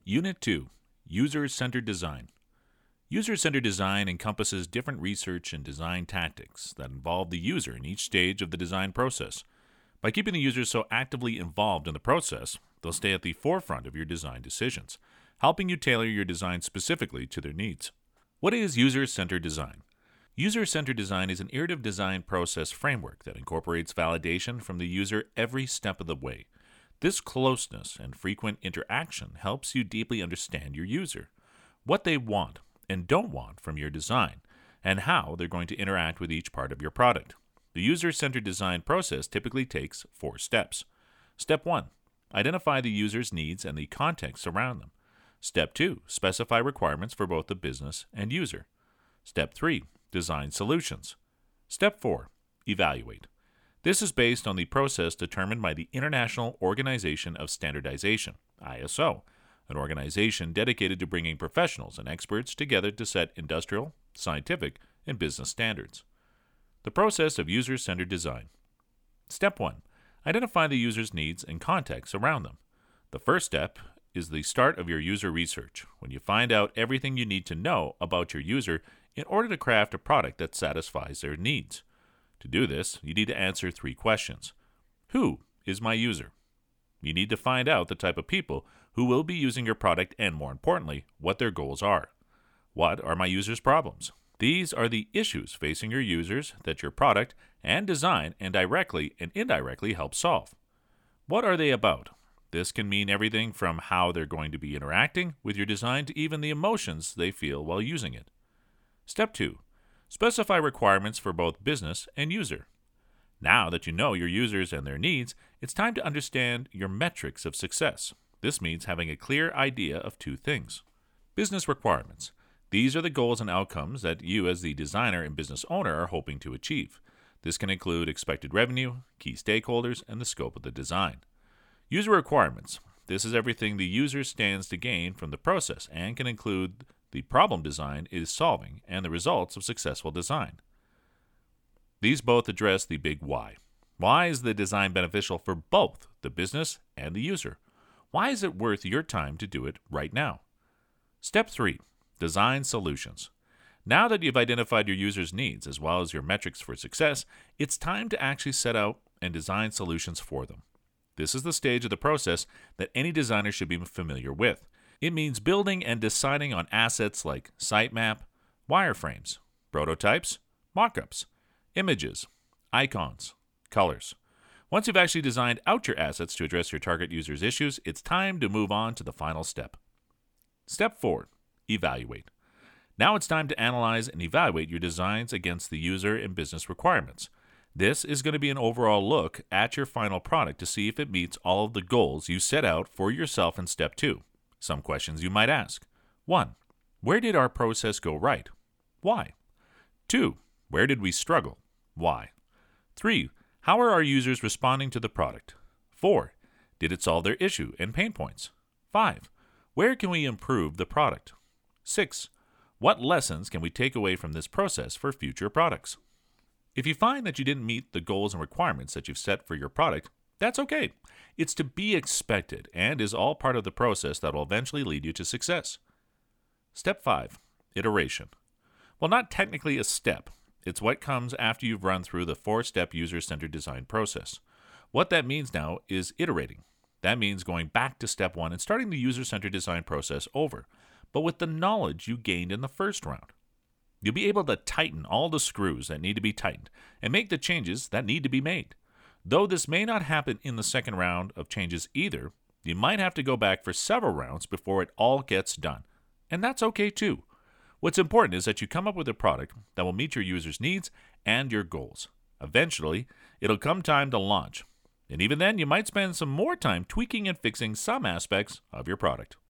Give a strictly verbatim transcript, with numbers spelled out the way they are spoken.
Unit two, User-Centered Design. User-centered design encompasses different research and design tactics that involve the user in each stage of the design process. By keeping the users so actively involved in the process, they'll stay at the forefront of your design decisions, helping you tailor your design specifically to their needs. What is user-centered design? User-centered design is an iterative design process framework that incorporates validation from the user every step of the way. This closeness and frequent interaction helps you deeply understand your user, what they want and don't want from your design, and how they're going to interact with each part of your product. The user-centered design process typically takes four steps. Step one, identify the user's needs and the context around them. Step two, specify requirements for both the business and user. Step three, design solutions. Step four, evaluate. This is based on the process determined by the International Organization of Standardization, I S O, an organization dedicated to bringing professionals and experts together to set industrial, scientific, and business standards. The process of user-centered design. Step one, identify the user's needs and context around them. The first step is the start of your user research, when you find out everything you need to know about your user in order to craft a product that satisfies their needs. To do this, you need to answer three questions. Who is my user? You need to find out the type of people who will be using your product and, more importantly, what their goals are. What are my users' problems? These are the issues facing your users that your product and design and directly and indirectly help solve. What are they about? This can mean everything from how they're going to be interacting with your design to even the emotions they feel while using it. Step two, specify requirements for both business and user. Now that you know your users and their needs, it's time to understand your metrics of success. This means having a clear idea of two things. Business requirements. These are the goals and outcomes that you as the designer and business owner are hoping to achieve. This can include expected revenue, key stakeholders, and the scope of the design. User requirements. This is everything the user stands to gain from the process and can include the problem design is solving and the results of successful design. These both address the big why. Why is the design beneficial for both the business and the user? Why is it worth your time to do it right now? Step three, design solutions. Now that you've identified your user's needs as well as your metrics for success, it's time to actually set out and design solutions for them. This is the stage of the process that any designer should be familiar with. It means building and deciding on assets like sitemap, wireframes, prototypes, mockups, images, icons, colors. Once you've actually designed out your assets to address your target user's issues, it's time to move on to the final step. Step four, evaluate. Now it's time to analyze and evaluate your designs against the user and business requirements. This is going to be an overall look at your final product to see if it meets all of the goals you set out for yourself in step two. Some questions you might ask. one. Where did our process go right? Why? two. Where did we struggle? Why? three. How are our users responding to the product? four. Did it solve their issue and pain points? five. Where can we improve the product? six. What lessons can we take away from this process for future products? If you find that you didn't meet the goals and requirements that you've set for your product, that's okay. It's to be expected and is all part of the process that will eventually lead you to success. Step five, iteration. Well, not technically a step. It's what comes after you've run through the four-step user-centered design process. What that means now is iterating. That means going back to step one and starting the user-centered design process over, but with the knowledge you gained in the first round. You'll be able to tighten all the screws that need to be tightened and make the changes that need to be made. Though this may not happen in the second round of changes either, you might have to go back for several rounds before it all gets done. And that's okay too. What's important is that you come up with a product that will meet your users' needs and your goals. Eventually, it'll come time to launch. And even then, you might spend some more time tweaking and fixing some aspects of your product.